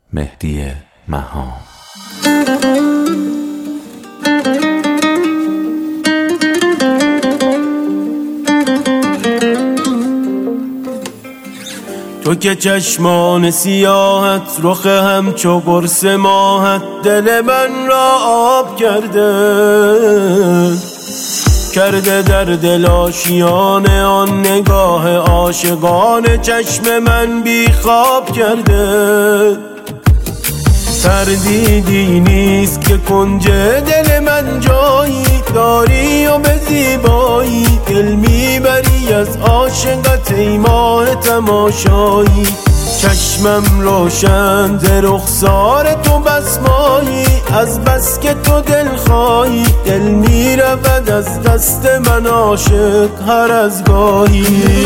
مهدی مهان. تو که چشمان سیاحت رخ همچو قرص ماهت دل من را آب کرده در دل آشیانه آن نگاه عاشقانه چشم من بی خواب کرده. تردیدی نیست که کنج دل من جایی داری و به زیبایی دل میبری از عاشقت ای ماه تماشایی. چشمم روشن ز رخسار تو بس مایی از بس که تو دل خواهی دل میرود از دست من عاشق هر از گاهی.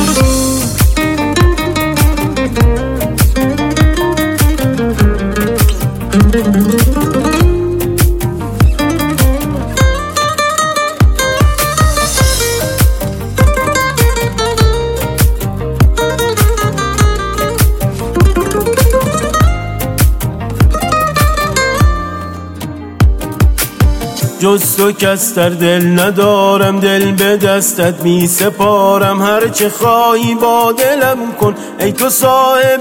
جز تو کس در دل ندارم دل به دستت می سپارم هرچه خواهی با دلم کن ای تو صاحب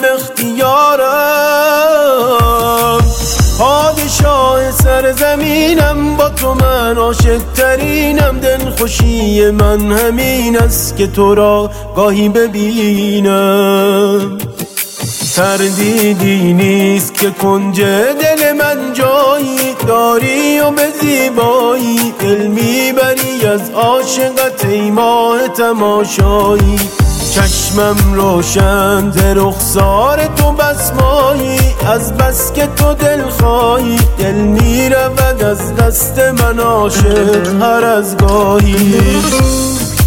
اختیارم. پادشاه سرزمینم با تو من عاشق ترینم دل خوشی من همین است که تو را گاهی ببینم. تردیدی نیست که کنج دل من جایی داری و به زیبایی دل میبری از عاشقت ای ماه تماشایی. چشمم روشن ز رخسار تو بس مایی از بس که تو دل خواهی دل میرود از دست من عاشق هر از گاهی.